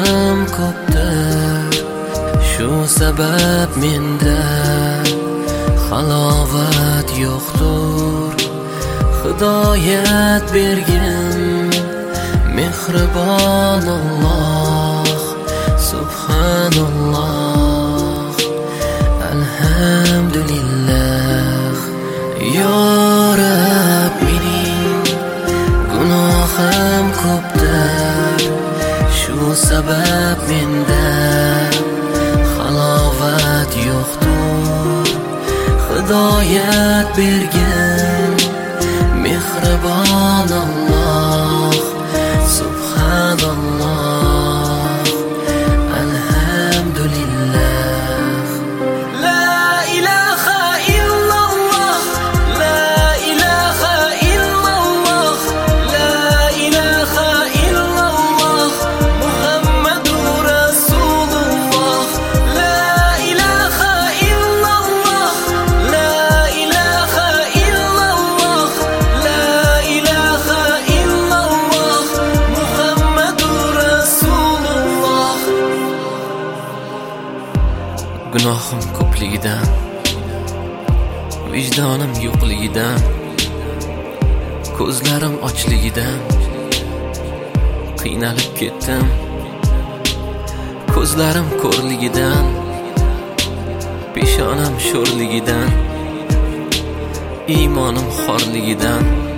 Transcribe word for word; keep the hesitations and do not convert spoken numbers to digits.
Gunohim ko'pdir, shu sabab menda halovat yo'qdir. Hidoyat bergin mehribon Alloh, subhanalloh, alhamdulillah. Ya Rab, mening gunohim ko'pdir, shu sabab menda halovat yo'qdir. Hidoyat bergin mehribon Alloh, subhanalloh, alhamdulillah. La ilaha illalloh, la ilaha illalloh, la ilaha illalloh, Muhammadur Rasululloh. La ilaha illalloh, la ilaha illalloh, la ilaha illalloh, Muhammadur Rasululloh. Gunohim ko'pligidan, vijdonim yo'qligidan, ko'zlarim ochligidan qiynalib ketdim. Ko'zlarim ko'rligidan, peshonam sho'rligidan, iymonim xorligidan